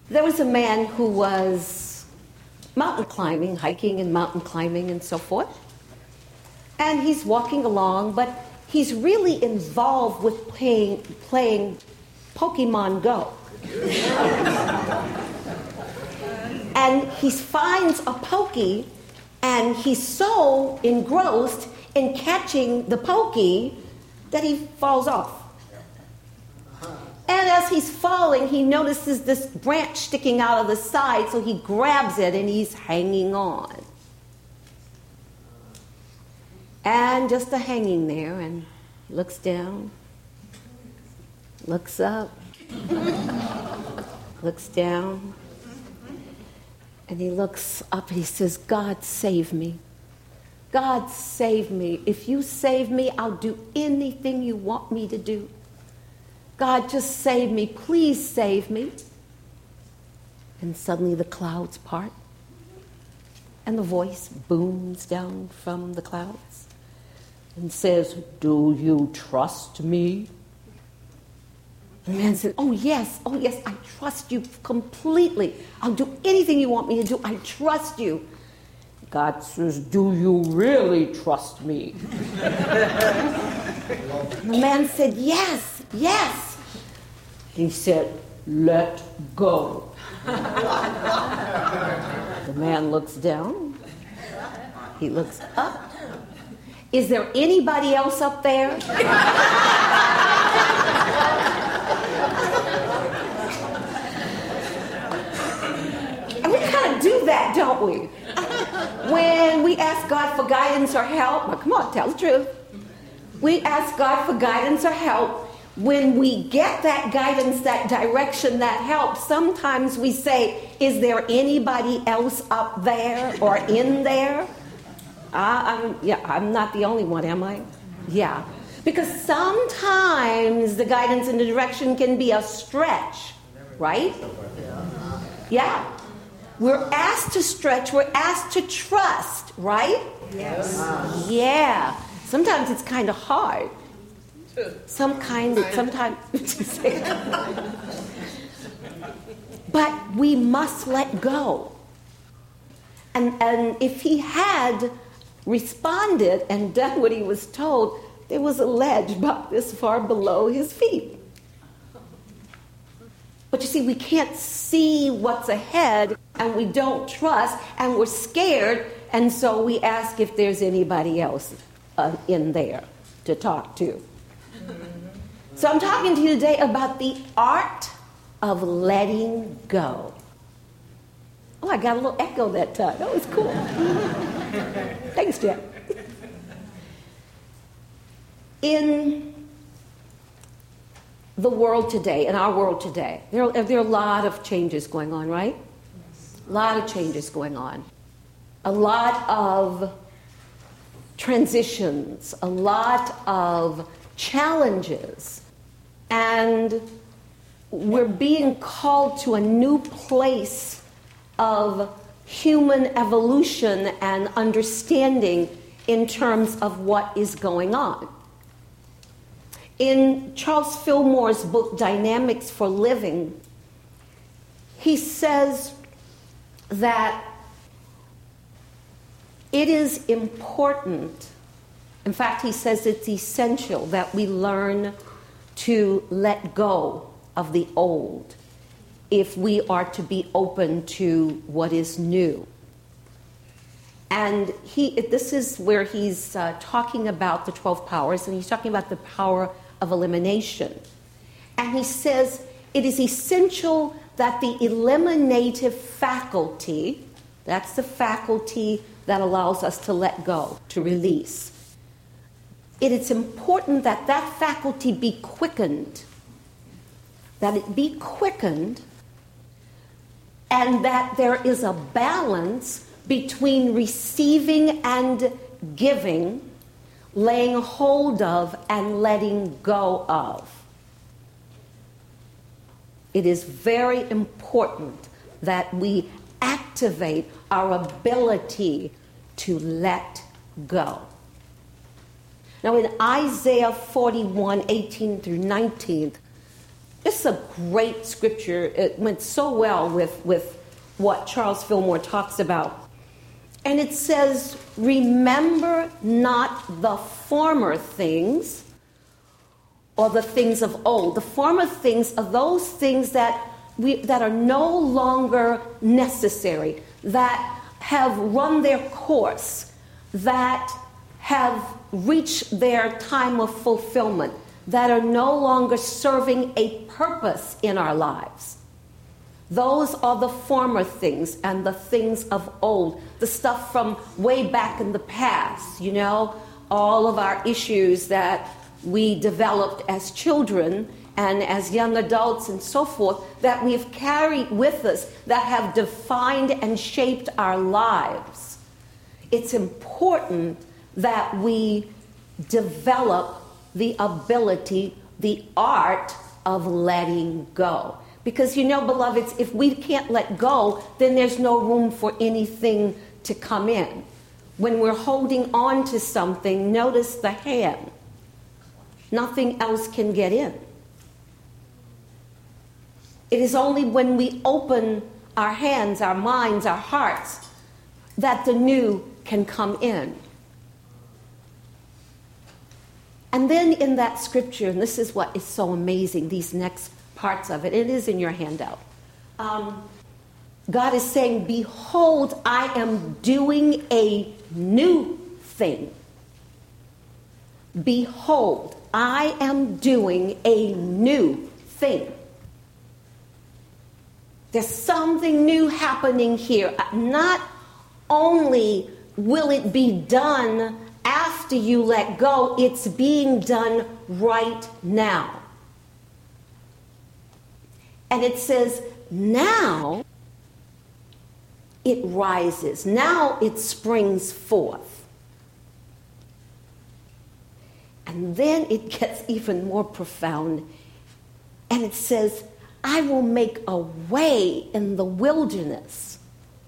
There was a man who was mountain climbing, hiking and mountain climbing and so forth. And he's walking along, but he's really involved with playing Pokemon Go. And he finds a Pokey, and he's so engrossed in catching the Pokey that he falls off. And as he's falling, he notices this branch sticking out of the side, so he grabs it and he's hanging on. And just hanging there, and looks down, looks up, looks down, and he looks up and he says, God, save me. God, save me. If you save me, I'll do anything you want me to do. God, just save me. Please save me. And suddenly the clouds part, and the voice booms down from the clouds and says, do you trust me? The man says, oh yes, I trust you completely. I'll do anything you want me to do. I trust you. God says, do you really trust me? The man said, yes. He said, let go. The man looks down. He looks up. Is there anybody else up there? And we kind of do that, don't we? When we ask God for guidance or help, well, come on, tell the truth. We ask God for guidance or help. When we get that guidance, that direction, that help, sometimes we say, is there anybody else up there or in there? I'm not the only one, am I? Yeah. Because sometimes the guidance and the direction can be a stretch, right? Yeah. We're asked to stretch, we're asked to trust, right? Yes. Yeah. Sometimes it's kind of hard. Sometimes. But we must let go. And if he had responded and done what he was told, there was a ledge about this far below his feet. But you see, we can't see what's ahead, and we don't trust, and we're scared, and so we ask if there's anybody else in there to talk to. So I'm talking to you today about the art of letting go. Oh, I got a little echo that time. That was cool. Thanks, Jeff. In the world today, in our world today, there are a lot of changes going on, right? A lot of changes going on. A lot of transitions, a lot of challenges. And we're being called to a new place of human evolution and understanding in terms of what is going on. In Charles Fillmore's book, Dynamics for Living, he says that it is important, in fact, he says it's essential that we learn to let go of the old if we are to be open to what is new. And this is where he's talking about the 12 powers, and he's talking about the power of elimination. And he says it is essential that the eliminative faculty, that's the faculty that allows us to let go, to release. It is important that that faculty be quickened, that it be quickened, and that there is a balance between receiving and giving, laying hold of and letting go of. It is very important that we activate our ability to let go. Now in Isaiah 41, 18 through 19, This is a great scripture. It went so well with what Charles Fillmore talks about. And it says, remember not the former things or the things of old. The former things are those things that are no longer necessary, that have run their course, that have reached their time of fulfillment, that are no longer serving a purpose in our lives. Those are the former things and the things of old, the stuff from way back in the past, all of our issues that we developed as children and as young adults and so forth, that we've carried with us, that have defined and shaped our lives. It's important that we develop the ability, the art of letting go. Because beloveds, if we can't let go, then there's no room for anything to come in. When we're holding on to something, notice the hand. Nothing else can get in. It is only when we open our hands, our minds, our hearts, that the new can come in. And then in that scripture, and this is what is so amazing, these next parts of it, it is in your handout. God is saying, behold, I am doing a new thing. Behold, I am doing a new thing. There's something new happening here. Not only will it be done after you let go, it's being done right now. And it says, now it rises. Now it springs forth. And then it gets even more profound. And it says, I will make a way in the wilderness,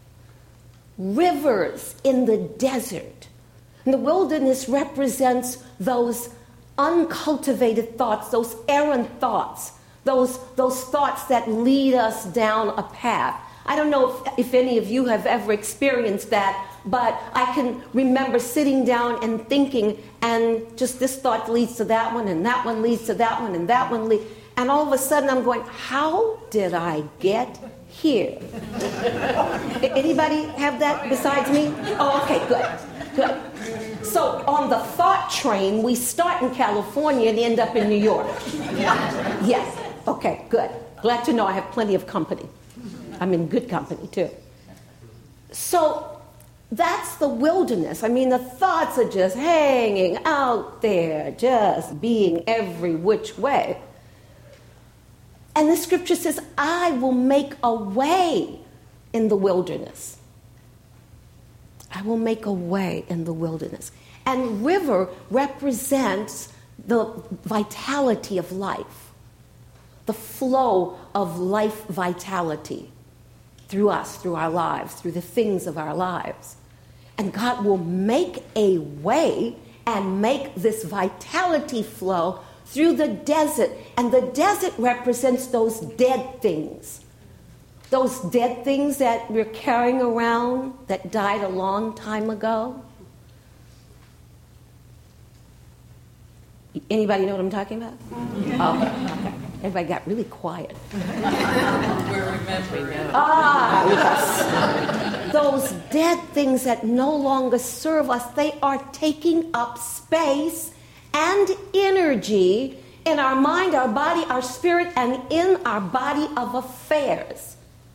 rivers in the desert. And the wilderness represents those uncultivated thoughts, those errant thoughts, those thoughts that lead us down a path. I don't know if any of you have ever experienced that, but I can remember sitting down and thinking, and just this thought leads to that one, and that one leads to that one, and that one leads. And all of a sudden I'm going, how did I get here? Anybody have that besides me? Oh, okay, good. So on the thought train, we start in California and end up in New York. Yes. Okay, good. Glad to know I have plenty of company. I'm in good company, too. So that's the wilderness. I mean, the thoughts are just hanging out there, just being every which way. And the scripture says, I will make a way in the wilderness. I will make a way in the wilderness. And river represents the vitality of life, the flow of life vitality through us, through our lives, through the things of our lives. And God will make a way and make this vitality flow through the desert. And the desert represents those dead things. Those dead things that we're carrying around that died a long time ago. Anybody know what I'm talking about? Oh, everybody got really quiet. We're remembering now. Yes. Those dead things that no longer serve us, they are taking up space and energy in our mind, our body, our spirit, and in our body of affairs.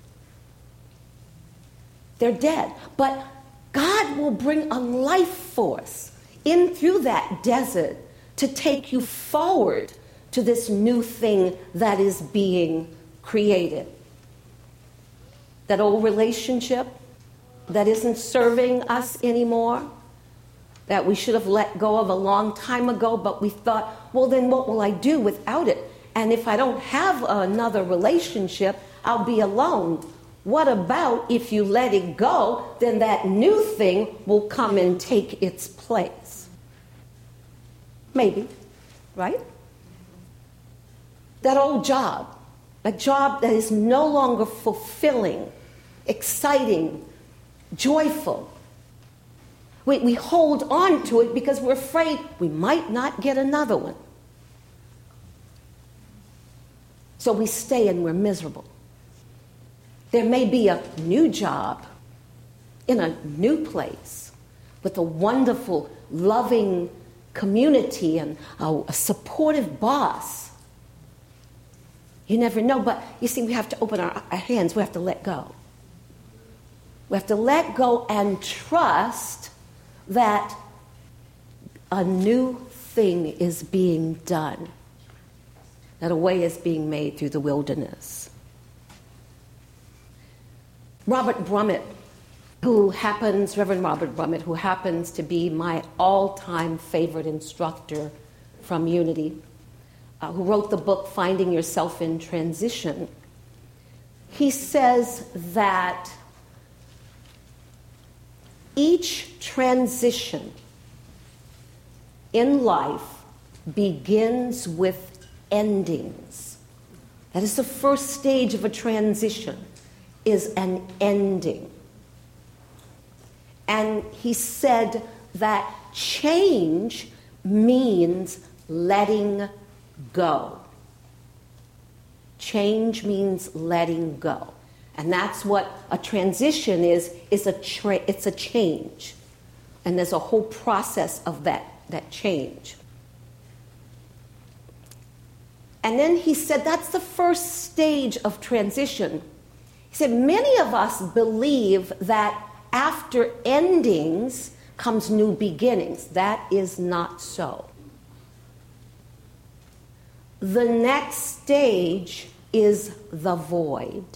They're dead. But God will bring a life force in through that desert to take you forward to this new thing that is being created. That old relationship that isn't serving us anymore, that we should have let go of a long time ago, but we thought, well, then what will I do without it? And if I don't have another relationship, I'll be alone. What about if you let it go, then that new thing will come and take its place? Maybe, right? that old job, a job that is no longer fulfilling, exciting, joyful. We hold on to it because we're afraid we might not get another one. So we stay and we're miserable. There may be a new job in a new place with a wonderful, loving community and a supportive boss. You never know, but you see, we have to open our hands. We have to let go. We have to let go and trust that a new thing is being done, that a way is being made through the wilderness. Reverend Robert Brummett, who happens to be my all-time favorite instructor from Unity, who wrote the book Finding Yourself in Transition, he says that each transition in life begins with endings. That is the first stage of a transition, is an ending. And he said that change means letting go. Change means letting go. And that's what a transition is it's a change. And there's a whole process of that change. And then he said that's the first stage of transition. He said many of us believe that after endings comes new beginnings. That is not so. The next stage is the void.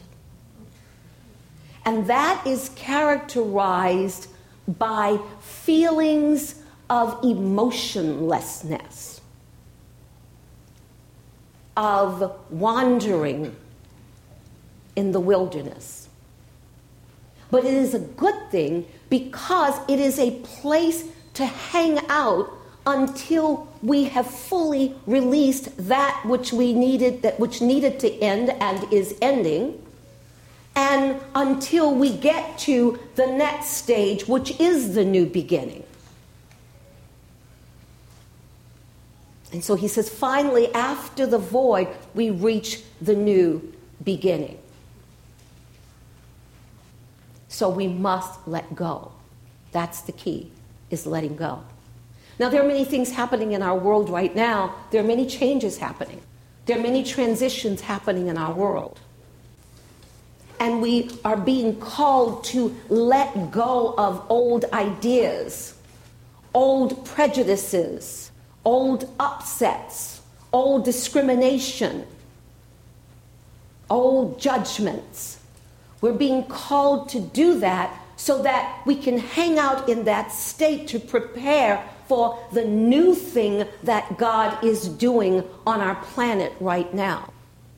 And that is characterized by feelings of emotionlessness, of wandering in the wilderness. But it is a good thing because it is a place to hang out until we have fully released that which we needed, which needed to end and is ending, and until we get to the next stage, which is the new beginning. And so he says, finally, after the void, we reach the new beginning. So we must let go. That's the key, is letting go. Now, there are many things happening in our world right now. There are many changes happening. There are many transitions happening in our world. And we are being called to let go of old ideas, old prejudices, old upsets, old discrimination, old judgments. We're being called to do that so that we can hang out in that state to prepare for the new thing that God is doing on our planet right now.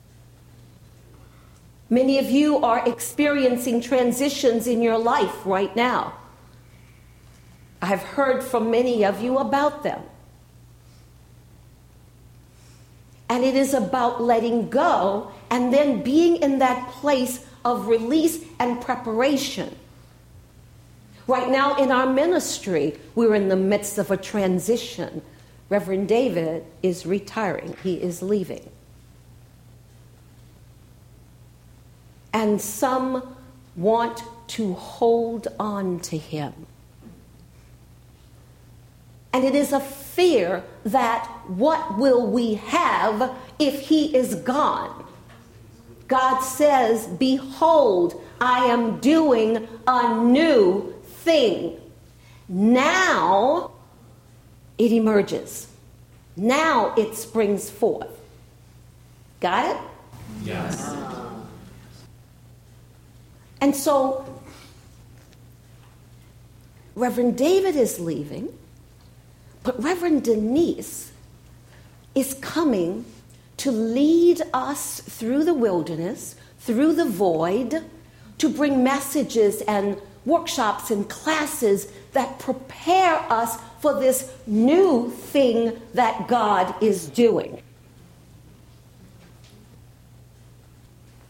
Many of you are experiencing transitions in your life right now. I've heard from many of you about them. And it is about letting go and then being in that place of release and preparation. Right now in our ministry, we're in the midst of a transition. Reverend David is retiring. He is leaving. And some want to hold on to him. And it is a fear that what will we have if he is gone? God says, behold, I am doing a new thing. Now it emerges. Now it springs forth. Got it? Yes. And so, Reverend David is leaving, but Reverend Denise is coming to lead us through the wilderness, through the void, to bring messages and workshops and classes that prepare us for this new thing that God is doing.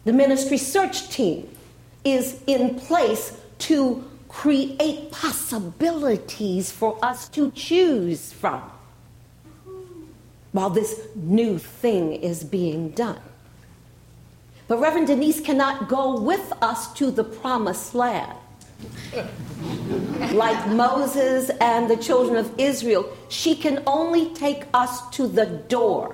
The ministry search team is in place to create possibilities for us to choose from while this new thing is being done. But Reverend Denise cannot go with us to the promised land. Like Moses and the children of Israel, she can only take us to the door.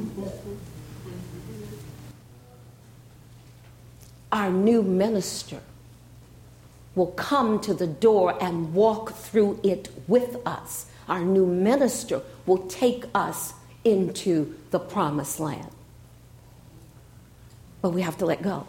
Our new minister will come to the door and walk through it with us. Our new minister will take us into the promised land. But we have to let go.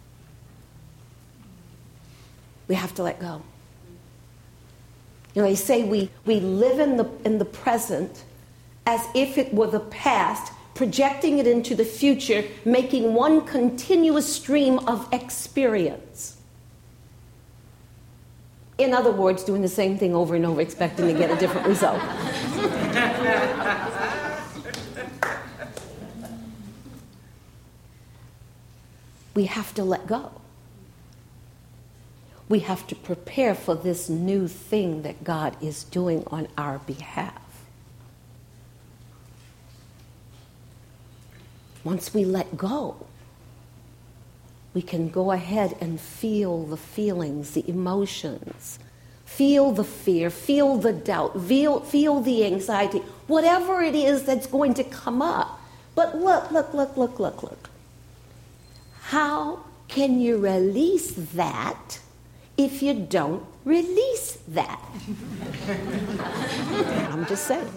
We have to let go. You know, they say we live in the present as if it were the past, projecting it into the future, making one continuous stream of experience. In other words, doing the same thing over and over, expecting to get a different result. We have to let go. We have to prepare for this new thing that God is doing on our behalf. Once we let go, we can go ahead and feel the feelings, the emotions, feel the fear, feel the doubt, feel the anxiety, whatever it is that's going to come up. But look. How can you release that if you don't release that? I'm just saying.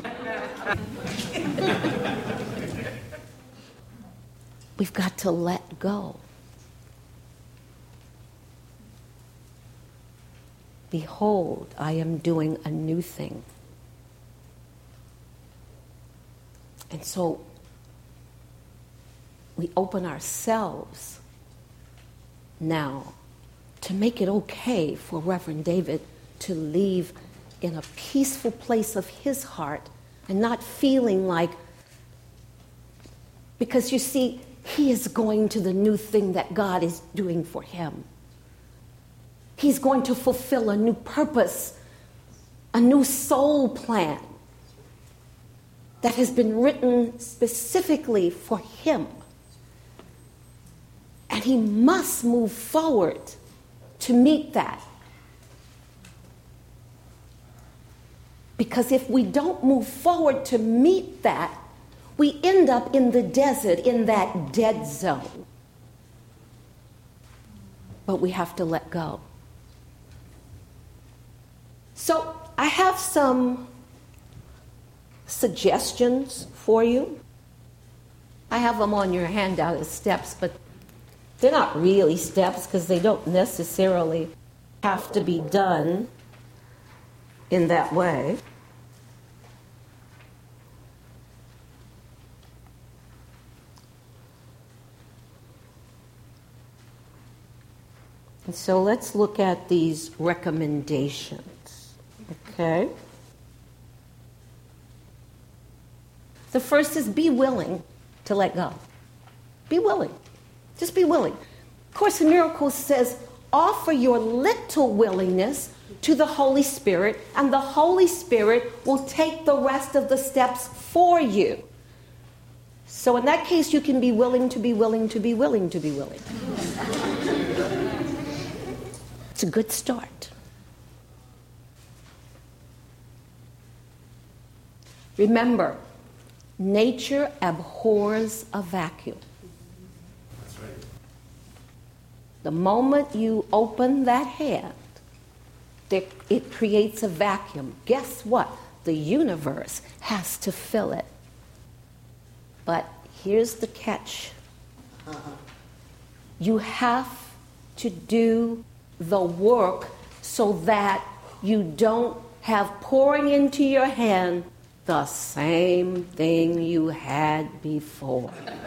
We've got to let go. Behold, I am doing a new thing. And so we open ourselves now to make it okay for Reverend David to leave in a peaceful place of his heart and not feeling like, because you see, he is going to the new thing that God is doing for him. He's going to fulfill a new purpose, a new soul plan that has been written specifically for him. And he must move forward to meet that. Because if we don't move forward to meet that, we end up in the desert, in that dead zone. But we have to let go. So I have some suggestions for you. I have them on your handout as steps, but they're not really steps because they don't necessarily have to be done in that way. And so let's look at these recommendations. Okay? The first is be willing to let go. Be willing. Just be willing. Course in Miracles says, offer your little willingness to the Holy Spirit, and the Holy Spirit will take the rest of the steps for you. So in that case, you can be willing to be willing to be willing to be willing. It's a good start. Remember, nature abhors a vacuum. That's right. The moment you open that hand, it creates a vacuum. Guess what? The universe has to fill it. But here's the catch. You have to do the work so that you don't have pouring into your hand the same thing you had before.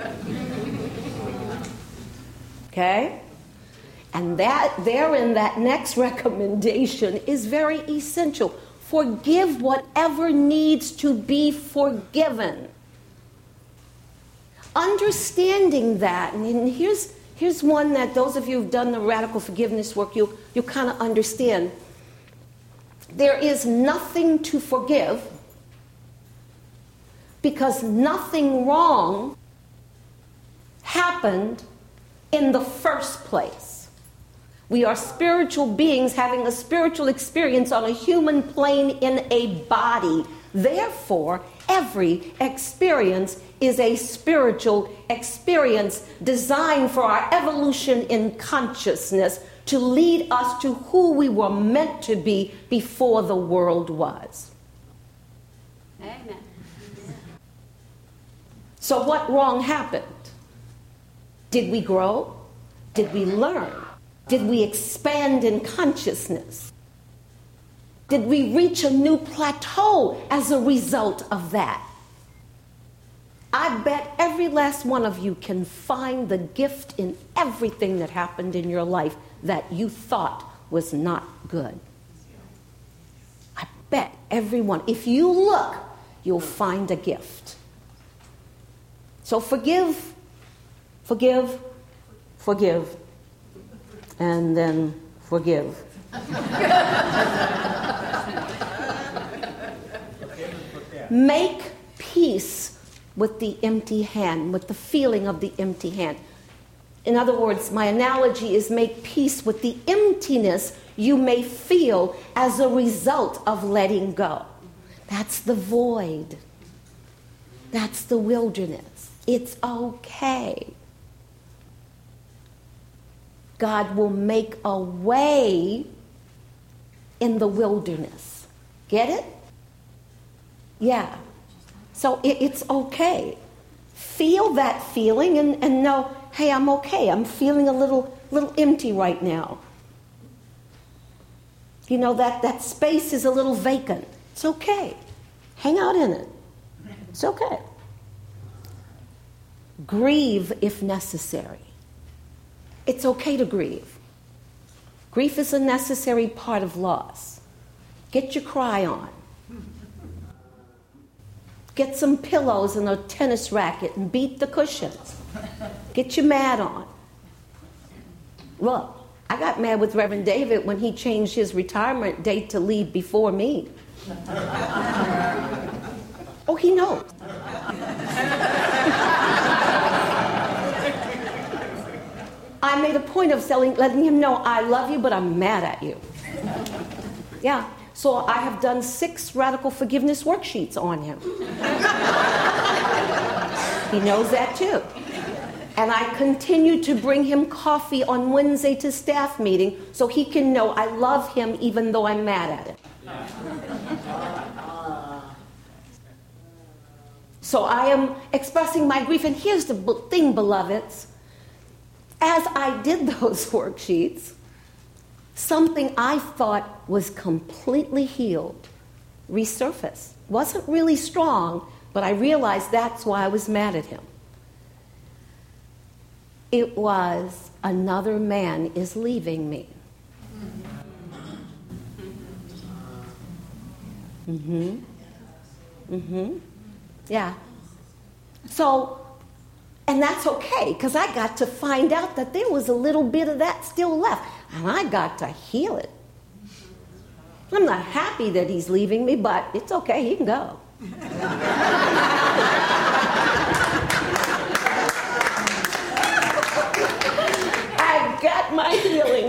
Okay? And that therein, that next recommendation is very essential. Forgive whatever needs to be forgiven. Understanding that, and here's Here's one that those of you who've done the radical forgiveness work, you kind of understand. There is nothing to forgive because nothing wrong happened in the first place. We are spiritual beings having a spiritual experience on a human plane in a body. Therefore, every experience is a spiritual experience designed for our evolution in consciousness to lead us to who we were meant to be before the world was. Amen. So what wrong happened? Did we grow? Did we learn? Did we expand in consciousness? Did we reach a new plateau as a result of that? I bet every last one of you can find the gift in everything that happened in your life that you thought was not good. I bet everyone. If you look, you'll find a gift. So forgive, forgive, forgive, and then forgive. Make peace with the empty hand, with the feeling of the empty hand. In other words, my analogy is make peace with the emptiness you may feel as a result of letting go. That's the void. That's the wilderness. It's okay. God will make a way in the wilderness. Get it? Yeah. So it's okay. Feel that feeling and know, hey, I'm okay. I'm feeling a little empty right now. You know, that space is a little vacant. It's okay. Hang out in it. It's okay. Grieve if necessary. It's okay to grieve. Grief is a necessary part of loss. Get your cry on. Get some pillows and a tennis racket and beat the cushions. Get your mad on. Look, I got mad with Reverend David when he changed his retirement date to leave before me. Oh, he knows. I made a point of letting him know I love you, but I'm mad at you. Yeah. So I have done 6 radical forgiveness worksheets on him. He knows that too. And I continue to bring him coffee on Wednesday to staff meeting so he can know I love him even though I'm mad at him. So I am expressing my grief. And here's the thing, beloveds. As I did those worksheets, something I thought was completely healed resurfaced. Wasn't really strong, but I realized that's why I was mad at him. It was another man is leaving me. Yeah. So, and that's okay, because I got to find out that there was a little bit of that still left. And I got to heal it. I'm not happy that he's leaving me, but it's okay, he can go. I got my healing.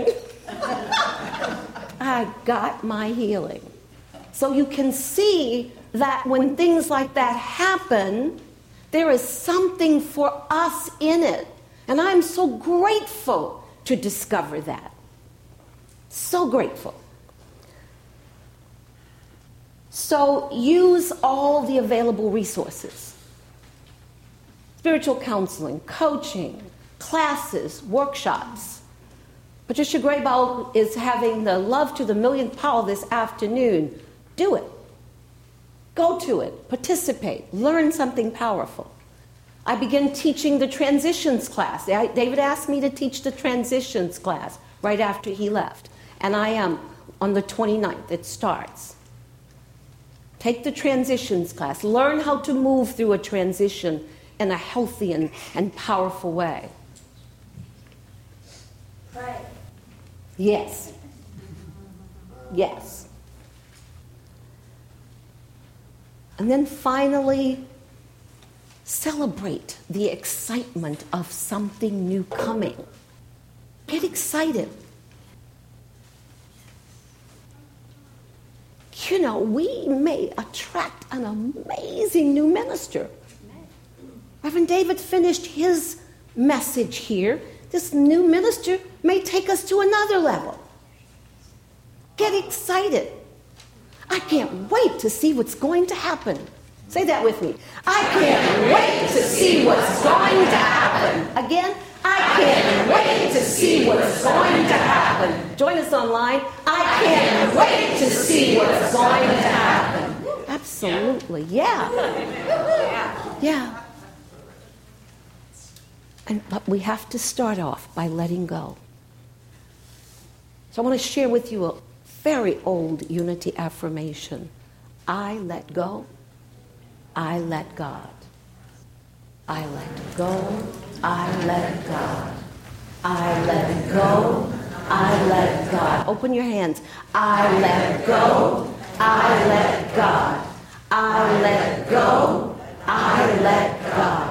I got my healing. So you can see that when things like that happen, there is something for us in it. And I'm so grateful to discover that. So grateful. So use all the available resources. Spiritual counseling, coaching, classes, workshops. Patricia Graybow is having the Love to the Millionth Power this afternoon. Do it. Go to it. Participate. Learn something powerful. I began teaching the transitions class. David asked me to teach the transitions class right after he left. And I am on the 29th. It starts. Take the transitions class. Learn how to move through a transition in a healthy and powerful way. Pray. Yes. Yes. And then finally, celebrate the excitement of something new coming. Get excited. You know, we may attract an amazing new minister. Reverend David finished his message here. This new minister may take us to another level. Get excited. I can't wait to see what's going to happen. Say that with me. I can't wait to see what's going to happen. Again, I can't wait to see what's going to happen. Join us online. I can't wait to see what's going to happen. Absolutely. Yeah. Yeah. But we have to start off by letting go. So I want to share with you a very old unity affirmation. I let go. I let God. I let go. I let God. I let go. I let God. Open your hands. I let go. I let God. I let go. I let God.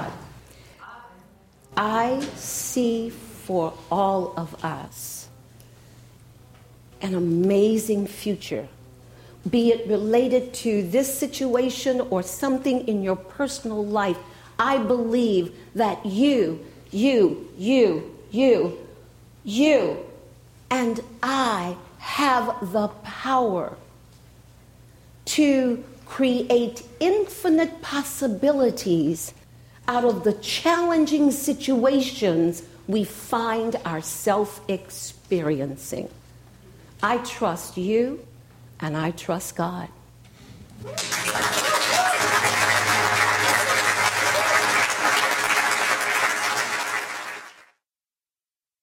I see for all of us an amazing future, be it related to this situation or something in your personal life. I believe that you, and I have the power to create infinite possibilities out of the challenging situations we find ourselves experiencing. I trust you, and I trust God.